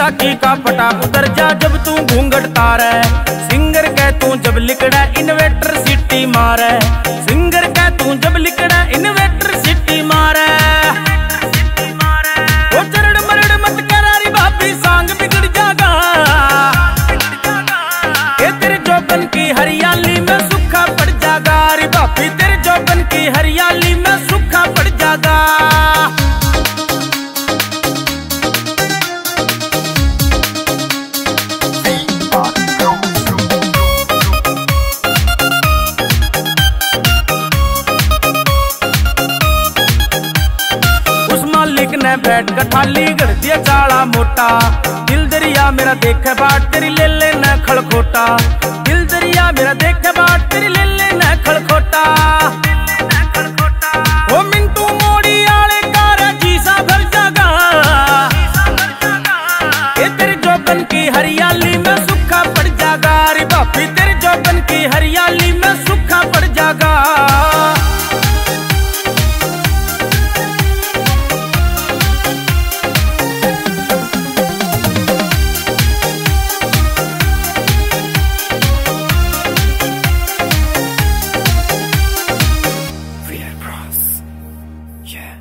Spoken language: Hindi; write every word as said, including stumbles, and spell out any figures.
राखी का फटा उतर जा जब तू घूंघट तारे। सिंगर कह तू जब लिकड़ा इन्वेटर सिटी मारे। सिंगर कह तू जब लिकड़ा इन्वेटर सिटी मारे। वो चरड़ मरड़ मत करारी भाभी सांग बिगड़ जागा। ये तेरे जोबन की हरियाली में सूखा पड़ जागा। रे भाभी तेरे जोबन की हरियाली में सूखा पड़ जागा। ने बैठ कर थाली गढ़ दिया चाला मोटा। दिल दरिया मेरा देखे बाट तेरी ले ले न खड़खोटा। दिल दरिया मेरा देखे बाट तेरी ले ले न खड़खोटा। ओ मिंटू मोड़ी आले कार जी सा भर जागा। ये तेरे जोबन की हरियाली में सूखा पड़ जागा। रे भाभी तेरे जोबन की हरियाली में सूखा पड़ जागा। Yeah.